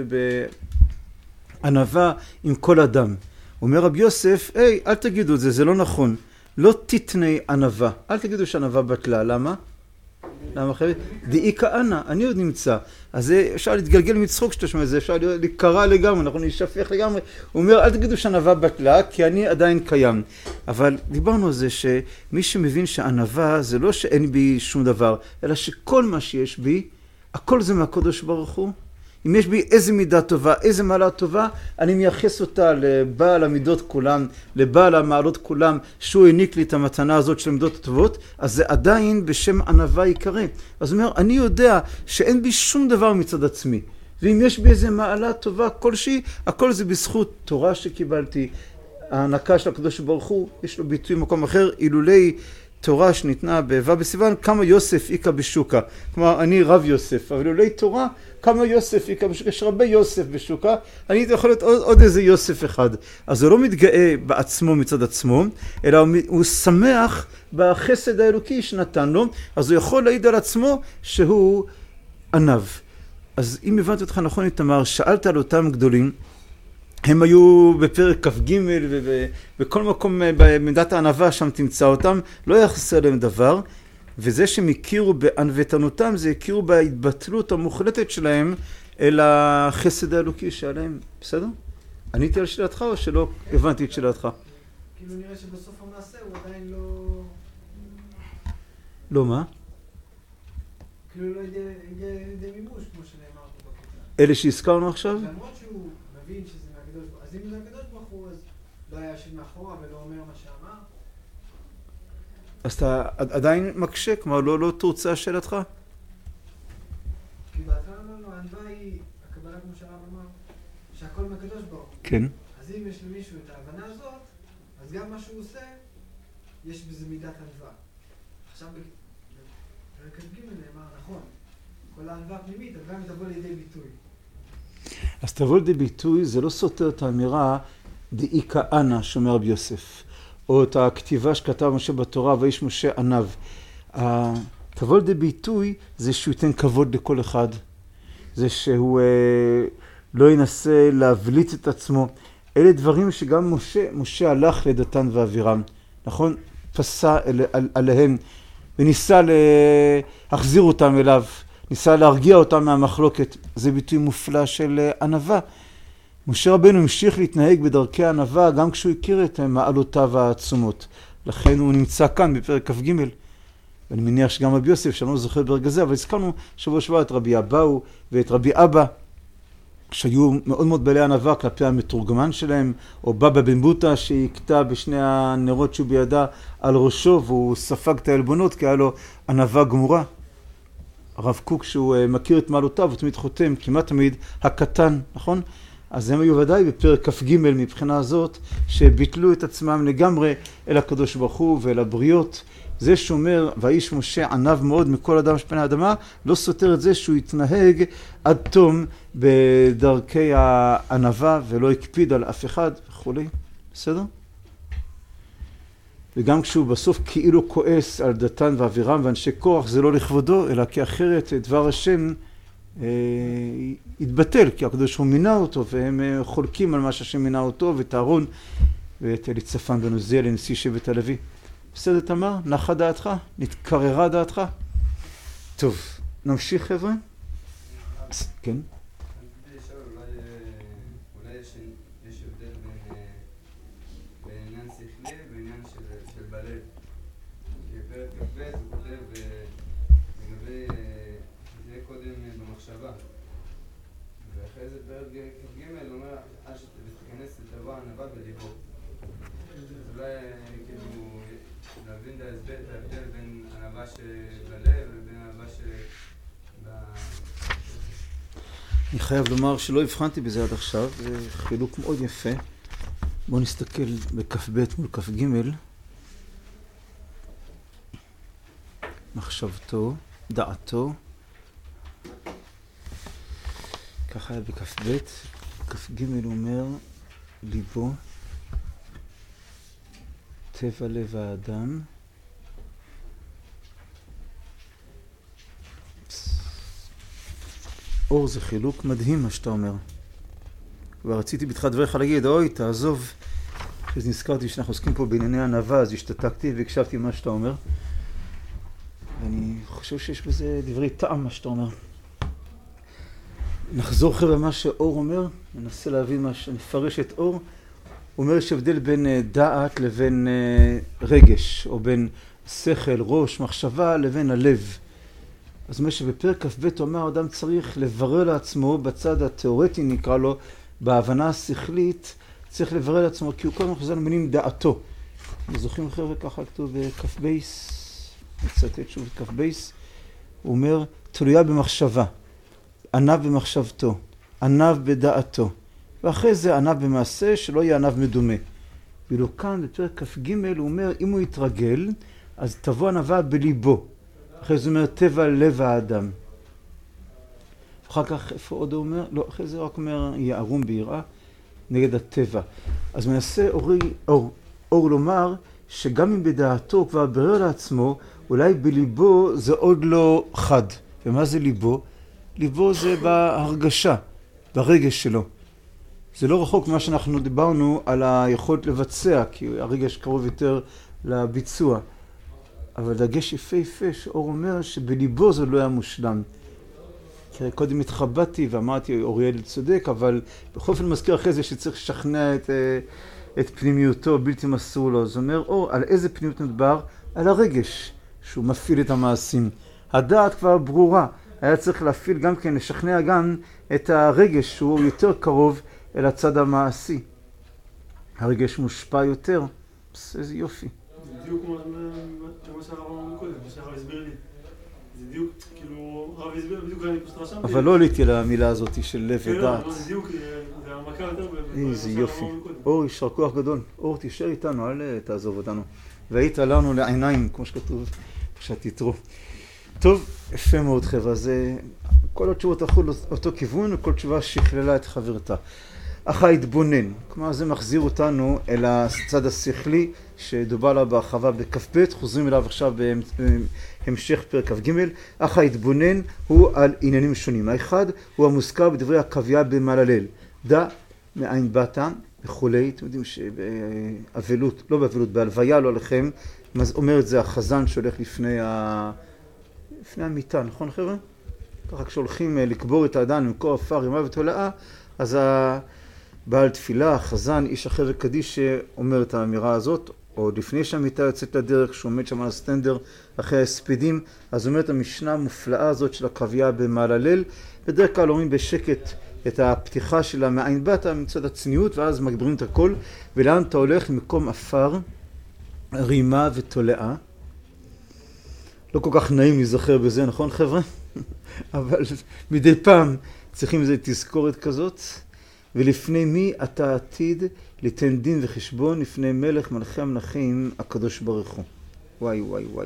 S1: ובענווה עם כל אדם. אומר רבי יוסף, היי, אל תגידו את זה, זה לא נכון. לא תתני ענווה. אל תגידו שענווה בטלה. למה? למה אחרת? דאי כענה, אני עוד נמצא. אז אפשר להתגלגל מצחוק שאתה שומע את זה, אפשר להיקרא לגמרי, אנחנו נשפך לגמרי. הוא אומר, אל תגידו שענווה בטלה, כי אני עדיין קיים. אבל דיברנו על זה שמי שמבין שענווה זה לא שאין בי שום דבר, אלא שכל מה שיש בי, הכל זה מהקדוש ברוך הוא. אם יש בי איזה מידה טובה, איזה מעלה טובה, אני מייחס אותה לבעל המידות כולם, לבעל המעלות כולם, שהוא העניק לי את המתנה הזאת של המידות הטובות, אז זה עדיין בשם ענווה יקרא. אז הוא אומר, אני יודע שאין בי שום דבר מצד עצמי. ואם יש בי איזה מעלה טובה כלשהי, הכל זה בזכות תורה שקיבלתי. ההענקה של הקדוש ברוך הוא, יש לו ביטוי במקום אחר, אילולי תורה שניתנה בו' בסיוון, כמה יוסף איקה בשוקה. כלומר, אני רב יוסף, אבל אילולי תורה, כמה יוסף איקה בשוקה, יש הרבה יוסף בשוקה, אני הייתי יכול להיות עוד, עוד איזה יוסף אחד. אז הוא לא מתגאה בעצמו מצד עצמו, אלא הוא, הוא שמח בחסד האלוקי שנתן לו, אז הוא יכול להעיד על עצמו שהוא ענב. אז אם הבנתי אותך נכון, איתמר, שאלת על אותם גדולים, הם היו בפרק כ"ג ובכל מקום במידת הענווה שם תמצא אותם, לא יחסר להם דבר, וזה שהם הכירו בענוותנותם, זה הכירו בהתבטלות המוחלטת שלהם אל החסד האלוקי שעליהם. בסדר? עניתי על שאלתך או שלא הבנתי את שאלתך?
S5: כאילו נראה שבסוף המעשה הוא עדיין לא...
S1: לא מה?
S5: כאילו לא הגיע לידי מימוש, כמו שנאמר פה בקטע.
S1: אלה שהזכרנו עכשיו?
S5: למרות שהוא מבין שזה מהקדוש ברוך הוא, אז אם זה הקדוש ברוך הוא, אז לא היה יושב מאחורה ולא אומר מה שאמר.
S1: אז אתה עדיין מקשה, כלומר לא, לא תורצה שאלתך?
S5: כי בהתחלה אמרנו, הענווה היא, הקבלה כמו שהרב אמר, שהכל מהקדוש ברוך הוא.
S1: כן.
S5: אז אם יש למישהו את ההבנה הזאת, אז גם מה שהוא עושה, יש בזה מידת ענווה. עכשיו בפרק ג' נאמר, נכון, כל הענווה הפנימית, אבל גם תבוא לידי ביטוי.
S1: אז תבוא לידי ביטוי, זה לא סותר את האמירה דאיקה אנא, שאומר רבי יוסף, או את הכתיבה שכתב משה בתורה, ואיש משה עניו. תבוא לידי ביטוי זה שהוא ייתן כבוד לכל אחד, זה שהוא אה, לא ינסה להבליט את עצמו. אלה דברים שגם משה, משה הלך לדתן ואבירם, נכון? פסע אל, על, עליהם וניסה להחזיר אותם אליו, ניסה להרגיע אותם מהמחלוקת. זה ביטוי מופלא של ענווה. משה רבנו המשיך להתנהג בדרכי הענווה גם כשהוא הכיר את מעלותיו העצומות. לכן הוא נמצא כאן בפרק כ"ג. ואני מניח שגם רבי יוסף, שאני לא זוכר ברגע זה, אבל הזכרנו שבוע שבוע את רבי אבאו ואת רבי אבא, שהיו מאוד מאוד בעלי ענווה כלפי המתורגמן שלהם, או בבא בן בוטה שהכתה בשני הנרות שהוא בידה על ראשו, והוא ספג את העלבונות כי היה לו ענווה גמורה. הרב קוק, שהוא מכיר את מעלותיו, הוא תמיד חותם, כמעט תמיד הקטן, נכון? אז הם היו ודאי בפרק כ"ג מבחינה הזאת, שביטלו את עצמם לגמרי אל הקדוש ברוך הוא ואל הבריות. זה שאומר, והאיש משה ענב מאוד מכל אדם שפני האדמה, לא סותר את זה שהוא יתנהג עד תום בדרכי הענווה, ולא הקפיד על אף אחד וכו'. בסדר? וגם כשהוא בסוף כאילו כועס על דתן ואבירם ואנשי קורח, זה לא לכבודו, אלא כי אחרת דבר השם אה, יתבטל, כי הקדוש הוא מינה אותו, והם אה, חולקים על מה שהשם מינה אותו, ואת אהרון ואת אליצפן בן עוזיאל לנשיא שבט הלוי. בסדר תמר? נחה דעתך? נתקררה דעתך? טוב, נמשיך חבר'ה? כן?
S6: אולי יש הבדל בין עניין שכלי ועניין של בלב. בפרק כ"ב הוא כותב לגבי זה קודם במחשבה. ואחרי זה פרק כ"ג הוא אומר עד שתיכנס לתבוא ענווה בליבו. אולי כאילו להבין את ההבדל בין ענווה שבלב לבין ענווה ש...
S1: אני חייב לומר שלא הבחנתי בזה עד עכשיו, זה חילוק מאוד יפה. בואו נסתכל בכ"ב מול כ"ג. מחשבתו, דעתו. ככה היה בכ"ב. כ"ג אומר ליבו, טבע לב האדם. אור זה חילוק מדהים מה שאתה אומר. ורציתי בתחילת דבריך להגיד, אוי, תעזוב. אז נזכרתי שאנחנו עוסקים פה בענייני ענווה, אז השתתקתי והקשבתי מה שאתה אומר. ואני חושב שיש בזה דברי טעם מה שאתה אומר. נחזור חבר'ה מה שאור אומר, ננסה להבין מה שנפרש את אור. הוא אומר שהבדל בין דעת לבין רגש, או בין שכל, ראש, מחשבה, לבין הלב. אז אומר שבפרק כ"ב הוא אומר, האדם צריך לברר לעצמו בצד התיאורטי נקרא לו, בהבנה השכלית, צריך לברר לעצמו, כי הוא כל הזמן חוזר למינים דעתו. זוכרים חבר'ה ככה כתוב בכ"ב, נצטט שוב את כ"ב, הוא אומר, תלויה במחשבה, ענב במחשבתו, ענב בדעתו, ואחרי זה ענב במעשה שלא יהיה ענב מדומה. ואילו כאן בפרק כ"ג הוא אומר, אם הוא יתרגל, אז תבוא ענווה בליבו. אחרי זה אומר, טבע לב האדם. אחר כך, איפה עוד הוא אומר? לא, אחרי זה רק אומר, יערום ביראה, נגד הטבע. אז מנסה אורי, אור, אור לומר, שגם אם בדעתו הוא כבר ברר לעצמו, אולי בליבו זה עוד לא חד. ומה זה ליבו? ליבו זה בהרגשה, ברגש שלו. זה לא רחוק מה שאנחנו דיברנו על היכולת לבצע, כי הרגש קרוב יותר לביצוע. אבל דגש יפה יפה שאור אומר שבליבו זה לא היה מושלם. כי קודם התחבאתי ואמרתי אוריאל צודק, אבל בכל אופן מזכיר אחרי זה שצריך לשכנע את, את פנימיותו, בלתי מסור לו. זאת אומרת, או, על איזה פנימיות מדבר? על הרגש, שהוא מפעיל את המעשים. הדעת כבר ברורה, היה צריך להפעיל גם כן, לשכנע גם את הרגש, שהוא יותר קרוב אל הצד המעשי. הרגש מושפע יותר, איזה יופי.
S3: זה בדיוק כמו שהרב אמר קודם, מה שהרב הסביר לי. זה דיוק, כאילו, הרב הסביר בדיוק, אני פשוט רשמתי.
S1: אבל לא עליתי למילה הזאת של לב ודעת.
S3: זה דיוק, זה המכה יותר.
S1: איזה יופי. אור, יישר כוח גדול. אור, תישאר איתנו, אל תעזוב אותנו. והיית לנו לעיניים, כמו שכתוב, שתתרו. טוב, יפה מאוד חבר'ה, זה כל התשובות הלכו לאותו כיוון, וכל תשובה שכללה את חברתה. אך ההתבונן, כלומר זה מחזיר אותנו אל הצד השכלי שדובר עליו בהרחבה בכף ב', חוזרים אליו עכשיו בהמשך פרק כף ג'. אך ההתבונן הוא על עניינים שונים. האחד הוא המוזכר בדברי הקוויה במעללל. דע מאין באת וכולי. אתם יודעים שבאבלות, לא באבלות, בהלוויה לא עליכם, אומר את זה החזן שהולך לפני, ה... לפני המיטה, נכון חבר'ה? ככה כשהולכים לקבור את האדם למקור עפר ימה ותולעה, אז הבעל תפילה, החזן, איש אחר וקדיש שאומר את האמירה הזאת, או לפני שהמיטה יוצאת לדרך, כשהוא עומד שם על הסטנדר אחרי ההספדים, אז אומר את המשנה המופלאה הזאת של הקוויה במעללל. בדרך כלל אומרים בשקט את הפתיחה שלה מאין באת מצד הצניעות, ואז מגבירים את הכל, ולאן אתה הולך? למקום עפר, רימה ותולעה. לא כל כך נעים להיזכר בזה, נכון חבר'ה? אבל מדי פעם צריכים איזו תזכורת כזאת. ולפני מי אתה עתיד ליתן דין וחשבון? לפני מלך מלכי המלכים הקדוש ברוך הוא. וואי וואי וואי.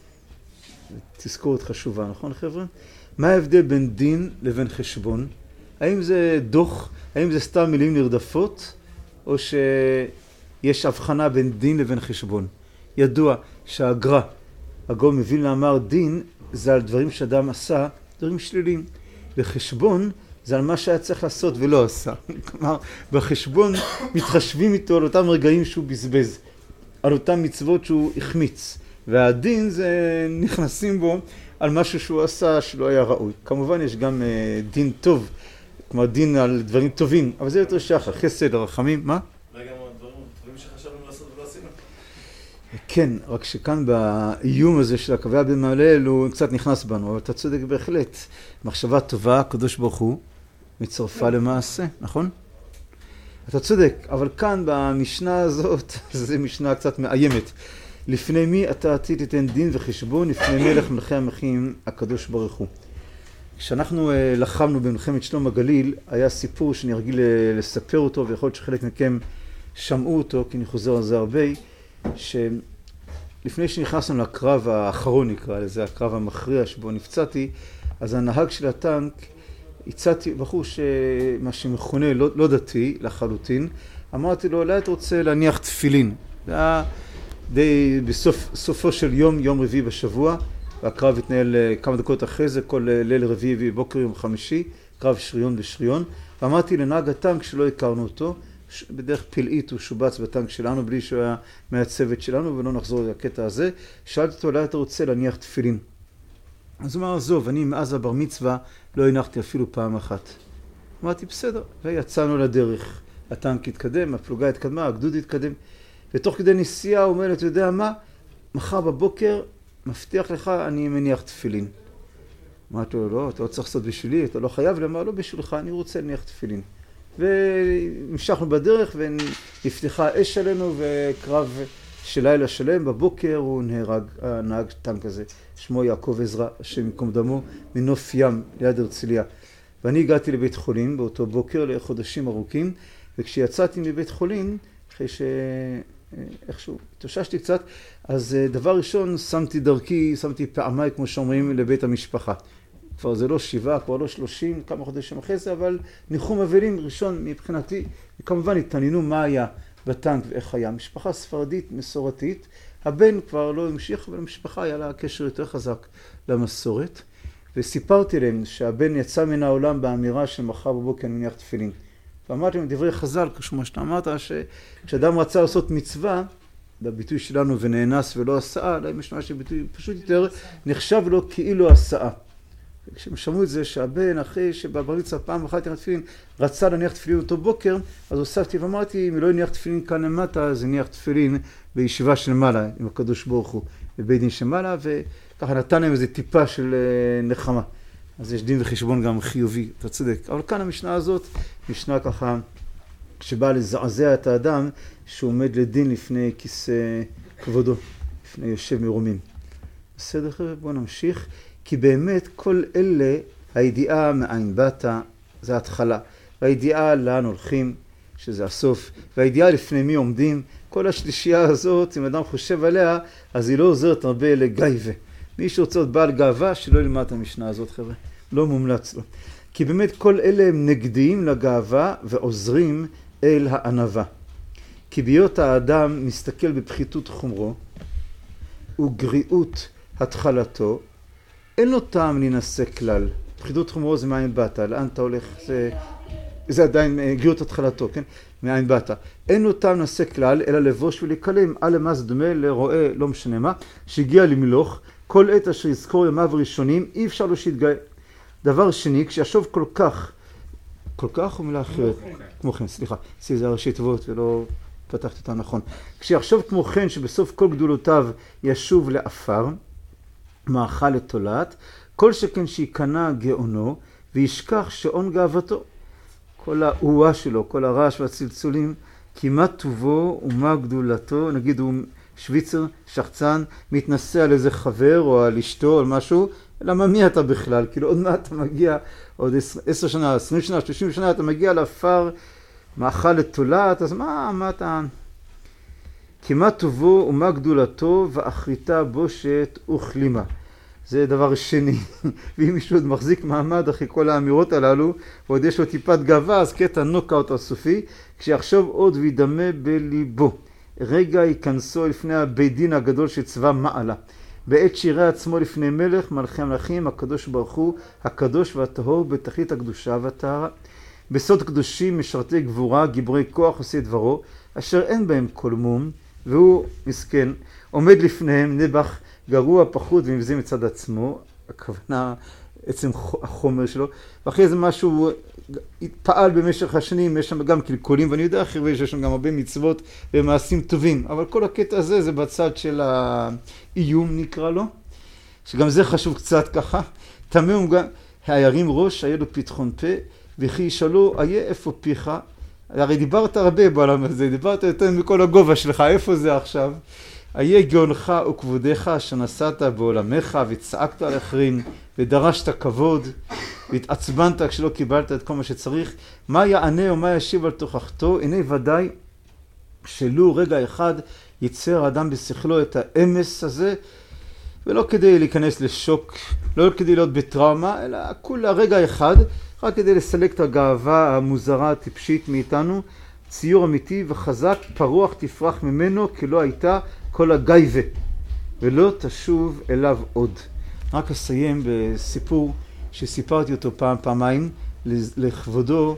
S1: תזכורת חשובה, נכון חבר'ה? מה ההבדל בין דין לבין חשבון? האם זה דוח? האם זה סתם מילים נרדפות? או שיש הבחנה בין דין לבין חשבון? ידוע שהגר"א, הגאון מווילנה אמר דין זה על דברים שאדם עשה, דברים שליליים. וחשבון זה על מה שהיה צריך לעשות ולא עשה. כלומר, בחשבון מתחשבים איתו על אותם רגעים שהוא בזבז, על אותם מצוות שהוא החמיץ. והדין זה נכנסים בו על משהו שהוא עשה שלא היה ראוי. כמובן יש גם uh, דין טוב, כלומר דין על דברים טובים, אבל זה יותר שחר, חסד, רחמים, מה?
S7: רגע, דברים, דברים שחשבנו לעשות ולא עשינו.
S1: כן, רק שכאן באיום הזה של הקוויה במעללל הוא קצת נכנס בנו, אבל אתה צודק בהחלט. מחשבה טובה, הקדוש ברוך הוא, מצרפה למעשה, נכון? אתה צודק, אבל כאן במשנה הזאת, זו משנה קצת מאיימת. לפני מי אתה עתיד תיתן דין וחשבון? לפני מלך מלכי המלכים הקדוש ברוך הוא. כשאנחנו לחמנו במלחמת שלום הגליל, היה סיפור שאני רגיל לספר אותו, ויכול להיות שחלק מכם שמעו אותו, כי אני חוזר על זה הרבה, שלפני שנכנסנו לקרב האחרון נקרא לזה, הקרב המכריע שבו נפצעתי, אז הנהג של הטנק, הצעתי בחור שמה שמכונה לא, לא דתי לחלוטין, אמרתי לו, אולי אתה רוצה להניח תפילין. זה היה די בסוף, סופו של יום, יום רביעי בשבוע, והקרב התנהל כמה דקות אחרי זה, כל ליל רביעי ובוקר יום חמישי, קרב שריון בשריון, ואמרתי לנהג הטנק שלא הכרנו אותו, בדרך פלאית הוא שובץ בטנק שלנו, בלי שהוא היה מהצוות שלנו, ולא נחזור לקטע הזה, שאלתי אותו, אולי אתה רוצה להניח תפילין. אז הוא אמר, עזוב, אני מאז הבר מצווה לא הנחתי אפילו פעם אחת. אמרתי, בסדר, ויצאנו לדרך. הטנק התקדם, הפלוגה התקדמה, הגדוד התקדם, ותוך כדי נסיעה הוא אומר, אתה יודע מה? מחר בבוקר, מבטיח לך, אני מניח תפילין. אמרתי לו, לא, אתה לא צריך לעשות בשבילי, אתה לא חייב, אמר, לא בשבילך, אני רוצה להניח תפילין. והמשכנו בדרך, ונפתחה אש עלינו, וקרב של לילה שלם, בבוקר הוא נהרג, הנהג טנק הזה, שמו יעקב עזרא, השם יקום דמו, מנוף ים, ליד הרצליה. ואני הגעתי לבית חולים באותו בוקר לחודשים ארוכים, וכשיצאתי מבית חולים, אחרי שאיכשהו התאוששתי קצת, אז דבר ראשון שמתי דרכי, שמתי פעמי, כמו שאומרים, לבית המשפחה. כבר זה לא שבעה, כבר לא שלושים, כמה חודשים אחרי זה, אבל ניחום אבלים ראשון מבחינתי, וכמובן התעניינו מה היה בטנק ואיך היה. משפחה ספרדית, מסורתית, הבן כבר לא המשיך, אבל המשפחה היה לה קשר יותר חזק למסורת, וסיפרתי להם שהבן יצא מן העולם באמירה של מחר בבוקר אני מניח תפילין. ואמרתי להם דברי חז"ל, כמו שאתה אמרת, שכשאדם רצה לעשות מצווה, בביטוי שלנו ונאנס ולא עשה, להם יש משהו ביטוי פשוט יותר, נחשב לו כאילו עשה. כשהם שמעו את זה שהבן אחרי שבבר מצווה פעם אחת יניח תפילין רצה להניח תפילין אותו בוקר, אז הוספתי ואמרתי אם לא יניח תפילין כאן למטה אז יניח תפילין בישיבה של מעלה עם הקדוש ברוך הוא בבית דין של מעלה, וככה נתן להם איזו טיפה של נחמה. אז יש דין וחשבון גם חיובי, אתה צודק. אבל כאן המשנה הזאת, משנה ככה שבאה לזעזע את האדם שהוא עומד לדין לפני כיסא כבודו, לפני יושב מרומים. בסדר חבר'ה, בואו נמשיך, כי באמת כל אלה, הידיעה מאין באת, זה ההתחלה, והידיעה לאן הולכים, שזה הסוף, והידיעה לפני מי עומדים, כל השלישייה הזאת, אם אדם חושב עליה, אז היא לא עוזרת הרבה לגייבה. מי שרוצה להיות בעל גאווה, שלא ילמד את המשנה הזאת חבר'ה, לא מומלץ לו. כי באמת כל אלה הם נגדיים לגאווה ועוזרים אל הענווה. כי ביות האדם מסתכל בפחיתות חומרו וגריעות התחלתו, אין לו טעם להינשא כלל. פחיתות חומרו זה מאין באת, לאן אתה הולך, זה, זה עדיין גריעות התחלתו, כן? מאין באת. אין לו טעם להינשא כלל, אלא לבוש ולהיקלם. על מה זה דומה לרועה, לא משנה מה, שהגיע למלוך, כל עת אשר יזכור ימיו ראשונים, אי אפשר לו שיתגאה. דבר שני, כשישוב כל כך, כל כך או מילה אחרת? כמו כן, סליחה, זה הראשי תיבות ולא פתחתי אותה נכון. כשיחשוב כמו כן שבסוף כל גדולותיו ישוב לאפר, מאכל לתולעת, כל שכן שיקנה גאונו, וישכח שעון גאוותו. כל האועה שלו, כל הרעש והצלצולים, כי מה טובו ומה גדולתו, נגיד הוא שוויצר, שחצן, מתנסה על איזה חבר או על אשתו או על משהו, למה מי אתה בכלל? כאילו עוד מעט אתה מגיע, עוד עשר שנה, עשרים שנה, שלושים שנה, אתה מגיע לאפר, מאכל לתולעת, אז מה, מה אתה... כי מה טובו ומה גדולתו ואחריתה בושת וכלימה. זה דבר שני. ואם מישהו עוד מחזיק מעמד אחרי כל האמירות הללו, ועוד יש לו טיפת גאווה, אז קטע נוקאוט הסופי, כשיחשוב עוד וידמה בליבו. רגע ייכנסו לפני הבית דין הגדול שצבא מעלה. בעת שירה עצמו לפני מלך, מלכי המלכים, הקדוש ברוך הוא, הקדוש והטהור, בתכלית הקדושה והטהרה. בסוד קדושים משרתי גבורה, גיבורי כוח עושה דברו, אשר אין בהם כל מום, והוא מסכן, עומד לפניהם נבח גרוע פחות ומבזה מצד עצמו, הכוונה עצם החומר שלו, ואחרי זה משהו פעל במשך השנים, יש שם גם קלקולים, ואני יודע אחרי שיש שם גם הרבה מצוות ומעשים טובים, אבל כל הקטע הזה זה בצד של האיום נקרא לו, שגם זה חשוב קצת ככה, תמם גם, הירים ראש, היה לו פתחון פה, וכי ישאלו, איה איפה פיך? הרי דיברת הרבה בעולם הזה, דיברת יותר מכל הגובה שלך, איפה זה עכשיו? איה גאונך וכבודך שנסעת בעולמך וצעקת על אחרים ודרשת כבוד והתעצבנת כשלא קיבלת את כל מה שצריך. מה יענה ומה ישיב על תוכחתו? הנה ודאי שלו רגע אחד ייצר האדם בשכלו את האמס הזה, ולא כדי להיכנס לשוק, לא כדי להיות בטראומה, אלא כולה רגע אחד, רק כדי לסלק את הגאווה המוזרה הטיפשית מאיתנו, ציור אמיתי וחזק, פרוח תפרח ממנו כי לא הייתה כל הגייבה, ולא תשוב אליו עוד. רק אסיים בסיפור שסיפרתי אותו פעם פעמיים לכבודו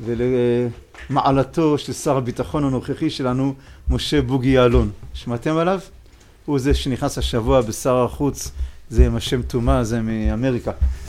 S1: ולמעלתו של שר הביטחון הנוכחי שלנו, משה בוגי יעלון. שמעתם עליו? הוא זה שנכנס השבוע בשר החוץ, זה עם השם תומה, זה מאמריקה.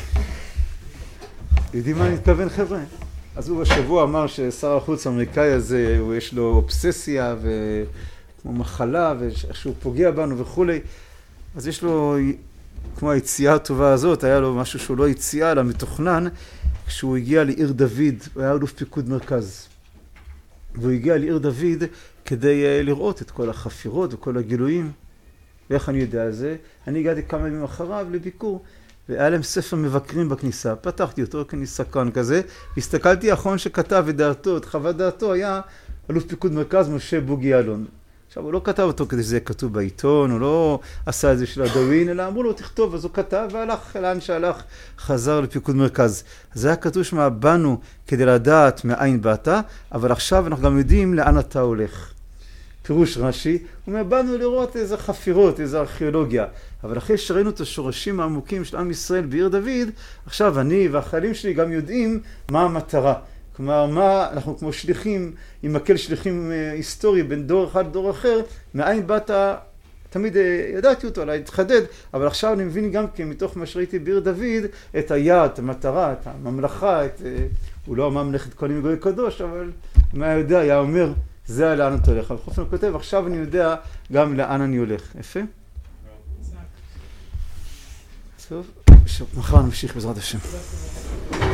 S1: יודעים מה אני מתכוון חבר'ה? אז הוא בשבוע אמר ששר החוץ האמריקאי הזה, הוא יש לו אובססיה וכמו מחלה, ושהוא פוגע בנו וכולי. אז יש לו, כמו היציאה הטובה הזאת, היה לו משהו שהוא לא יציאה, אלא מתוכנן, כשהוא הגיע לעיר דוד, הוא היה אלוף פיקוד מרכז. והוא הגיע לעיר דוד כדי לראות את כל החפירות וכל הגילויים. ואיך אני יודע על זה? אני הגעתי כמה ימים אחריו לביקור, והיה להם ספר מבקרים בכניסה. פתחתי אותו כניסקן כזה, הסתכלתי האחרון שכתב את דעתו, את חוות דעתו, היה אלוף פיקוד מרכז משה בוגי יעלון. עכשיו, הוא לא כתב אותו כדי שזה כתוב בעיתון, הוא לא עשה את זה של הדווין, אלא אמרו לו, תכתוב, אז הוא כתב, והלך לאן שהלך, חזר לפיקוד מרכז. זה היה כתוב שמה, באנו כדי לדעת מאין באת, אבל עכשיו אנחנו גם יודעים לאן אתה הולך. פירוש רש"י, הוא אומר, באנו לראות איזה חפירות, איזה ארכיאולוגיה. אבל אחרי שראינו את השורשים העמוקים של עם ישראל בעיר דוד, עכשיו אני והחיילים שלי גם יודעים מה המטרה. כלומר, מה, אנחנו כמו שליחים, עם מקל שליחים היסטורי בין דור אחד לדור אחר, מאין באת, תמיד ידעתי אותו, אולי התחדד, אבל עכשיו אני מבין גם כן מתוך מה שראיתי בעיר דוד, את היעד, את המטרה, את הממלכה, את, הוא לא אמר ממלכת כהנים וגוי קדוש, אבל מה יודע, היה אומר, זה לאן אתה הולך. אבל חוץ הוא כותב, עכשיו אני יודע גם לאן אני הולך. יפה? טוב, מחר נמשיך בעזרת השם.